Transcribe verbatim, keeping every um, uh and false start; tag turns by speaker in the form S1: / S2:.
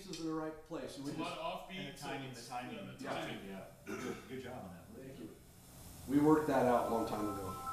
S1: pieces in the right place. And we
S2: It's a
S1: just,
S2: lot of offbeat.
S3: And the timing, the timing,
S2: Yeah, the
S1: Yeah.
S2: timing.
S3: yeah, good, good job on that.
S1: thank you. We worked that out a long time ago.